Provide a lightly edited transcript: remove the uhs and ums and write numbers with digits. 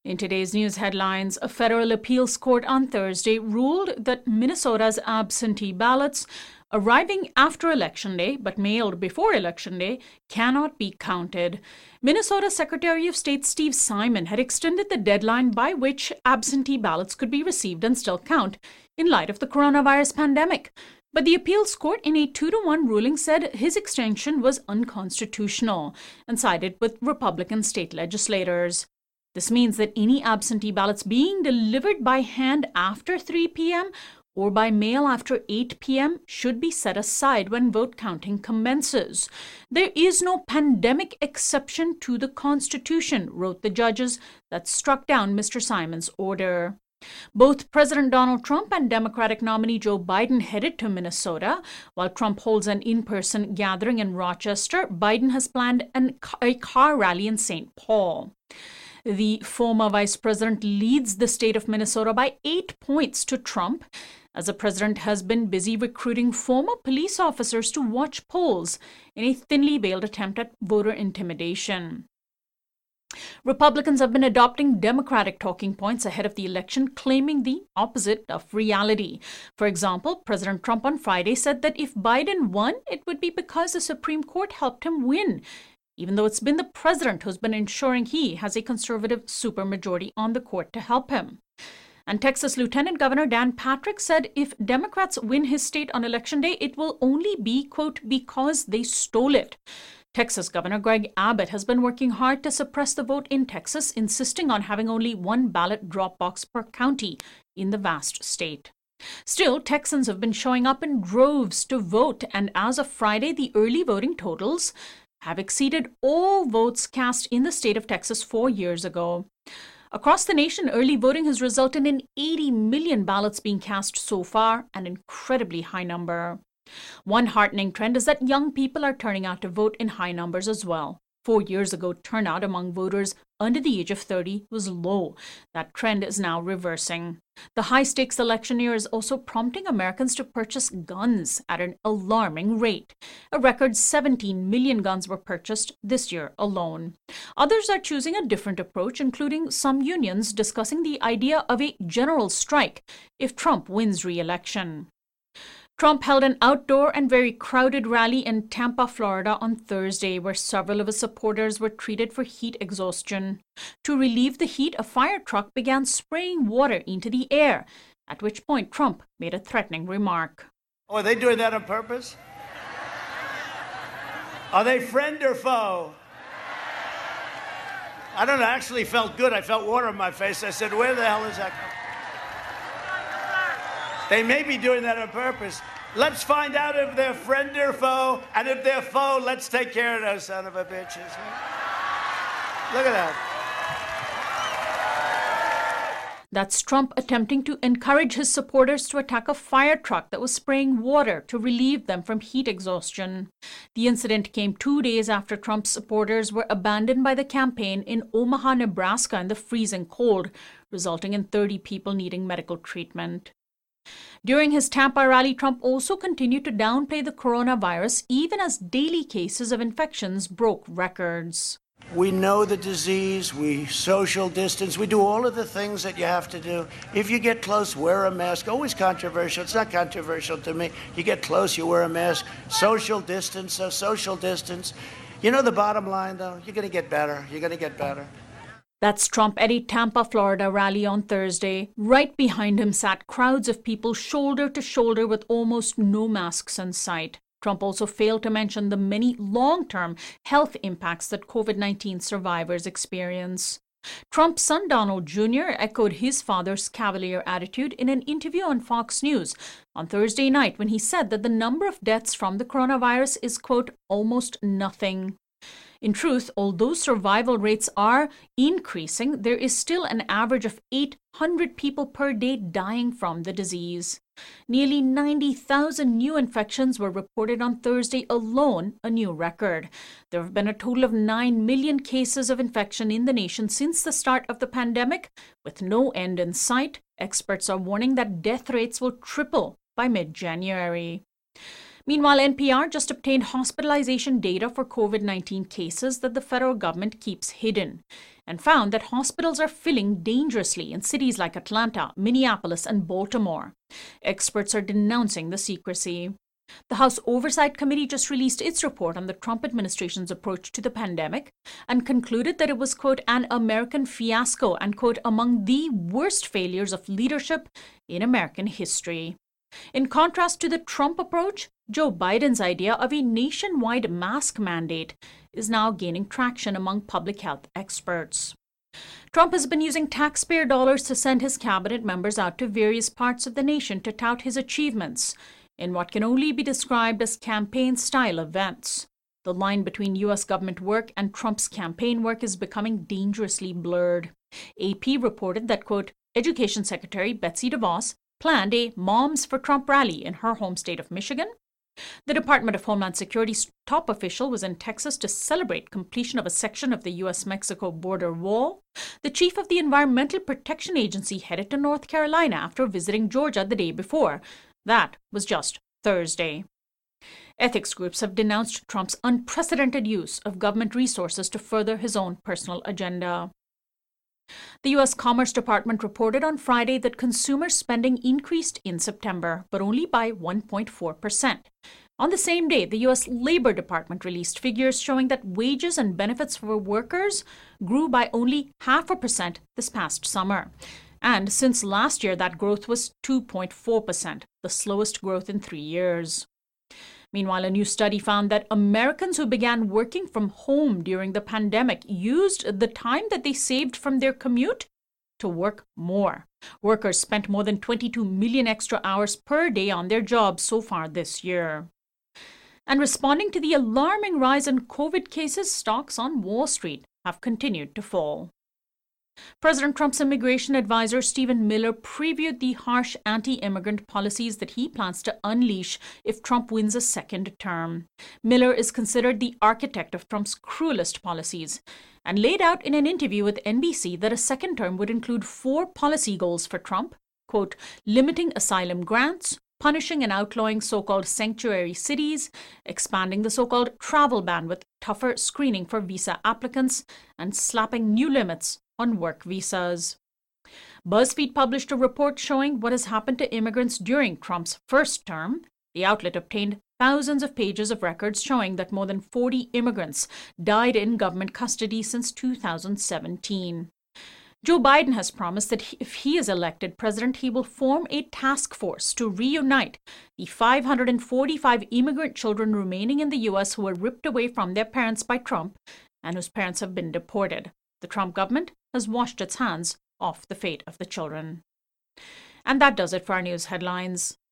In today's news headlines, a federal appeals court on Thursday ruled that Minnesota's absentee ballots arriving after Election Day but mailed before Election Day cannot be counted. Minnesota Secretary of State Steve Simon had extended the deadline by which absentee ballots could be received and still count in light of the coronavirus pandemic. But the appeals court in a 2-1 ruling said his extension was unconstitutional and sided with Republican state legislators. This means that any absentee ballots being delivered by hand after 3 p.m. or by mail after 8 p.m. should be set aside when vote counting commences. There is no pandemic exception to the Constitution, wrote the judges that struck down Mr. Simon's order. Both President Donald Trump and Democratic nominee Joe Biden headed to Minnesota. While Trump holds an in-person gathering in Rochester, Biden has planned a car rally in St. Paul. The former vice president leads the state of Minnesota by 8 points to Trump, as the president has been busy recruiting former police officers to watch polls in a thinly veiled attempt at voter intimidation. Republicans have been adopting Democratic talking points ahead of the election, claiming the opposite of reality. For example, President Trump on Friday said that if Biden won, it would be because the Supreme Court helped him win, even though it's been the president who's been ensuring he has a conservative supermajority on the court to help him. And Texas Lieutenant Governor Dan Patrick said if Democrats win his state on Election Day, it will only be, quote, because they stole it. Texas Governor Greg Abbott has been working hard to suppress the vote in Texas, insisting on having only one ballot drop box per county in the vast state. Still, Texans have been showing up in droves to vote, and as of Friday, the early voting totals have exceeded all votes cast in the state of Texas 4 years ago. Across the nation, early voting has resulted in 80 million ballots being cast so far, an incredibly high number. One heartening trend is that young people are turning out to vote in high numbers as well. 4 years ago, turnout among voters under the age of 30 was low. That trend is now reversing. The high-stakes election year is also prompting Americans to purchase guns at an alarming rate. A record 17 million guns were purchased this year alone. Others are choosing a different approach, including some unions discussing the idea of a general strike if Trump wins re-election. Trump held an outdoor and very crowded rally in Tampa, Florida on Thursday, where several of his supporters were treated for heat exhaustion. To relieve the heat, a fire truck began spraying water into the air, at which point Trump made a threatening remark. Oh, are they doing that on purpose? Are they friend or foe? I don't know, I actually felt good. I felt water in my face. I said, where the hell is that coming? They may be doing that on purpose. Let's find out if they're friend or foe, and if they're foe, let's take care of those son of a bitches. Look at that. That's Trump attempting to encourage his supporters to attack a fire truck that was spraying water to relieve them from heat exhaustion. The incident came 2 days after Trump's supporters were abandoned by the campaign in Omaha, Nebraska in the freezing cold, resulting in 30 people needing medical treatment. During his Tampa rally, Trump also continued to downplay the coronavirus, even as daily cases of infections broke records. We know the disease, we social distance, we do all of the things that you have to do. If you get close, wear a mask. Always controversial. It's not controversial to me. You get close, you wear a mask. Social distance, social distance. You know the bottom line, though? You're going to get better. You're going to get better. That's Trump at a Tampa, Florida rally on Thursday. Right behind him sat crowds of people shoulder to shoulder with almost no masks in sight. Trump also failed to mention the many long-term health impacts that COVID-19 survivors experience. Trump's son Donald Jr. echoed his father's cavalier attitude in an interview on Fox News on Thursday night when he said that the number of deaths from the coronavirus is, quote, almost nothing. In truth, although survival rates are increasing, there is still an average of 800 people per day dying from the disease. Nearly 90,000 new infections were reported on Thursday alone, a new record. There have been a total of 9 million cases of infection in the nation since the start of the pandemic, with no end in sight. Experts are warning that death rates will triple by mid-January. Meanwhile, NPR just obtained hospitalization data for COVID-19 cases that the federal government keeps hidden and found that hospitals are filling dangerously in cities like Atlanta, Minneapolis, and Baltimore. Experts are denouncing the secrecy. The House Oversight Committee just released its report on the Trump administration's approach to the pandemic and concluded that it was, quote, an American fiasco and, quote, among the worst failures of leadership in American history. In contrast to the Trump approach, Joe Biden's idea of a nationwide mask mandate is now gaining traction among public health experts. Trump has been using taxpayer dollars to send his cabinet members out to various parts of the nation to tout his achievements in what can only be described as campaign-style events. The line between U.S. government work and Trump's campaign work is becoming dangerously blurred. AP reported that, quote, Education Secretary Betsy DeVos planned a Moms for Trump rally in her home state of Michigan. The Department of Homeland Security's top official was in Texas to celebrate completion of a section of the U.S.-Mexico border wall. The chief of the Environmental Protection Agency headed to North Carolina after visiting Georgia the day before. That was just Thursday. Ethics groups have denounced Trump's unprecedented use of government resources to further his own personal agenda. The U.S. Commerce Department reported on Friday that consumer spending increased in September, but only by 1.4%. On the same day, the U.S. Labor Department released figures showing that wages and benefits for workers grew by only 0.5% this past summer. And since last year, that growth was 2.4%, the slowest growth in 3 years. Meanwhile, a new study found that Americans who began working from home during the pandemic used the time that they saved from their commute to work more. Workers spent more than 22 million extra hours per day on their jobs so far this year. And responding to the alarming rise in COVID cases, stocks on Wall Street have continued to fall. President Trump's immigration advisor, Stephen Miller, previewed the harsh anti-immigrant policies that he plans to unleash if Trump wins a second term. Miller is considered the architect of Trump's cruelest policies and laid out in an interview with NBC that a second term would include 4 policy goals for Trump, quote, limiting asylum grants, punishing and outlawing so-called sanctuary cities, expanding the so-called travel ban with tougher screening for visa applicants, and slapping new limits on work visas. BuzzFeed published a report showing what has happened to immigrants during Trump's first term. The outlet obtained thousands of pages of records showing that more than 40 immigrants died in government custody since 2017. Joe Biden has promised that if he is elected president, he will form a task force to reunite the 545 immigrant children remaining in the U.S. who were ripped away from their parents by Trump and whose parents have been deported. The Trump government has washed its hands off the fate of the children. And that does it for our news headlines.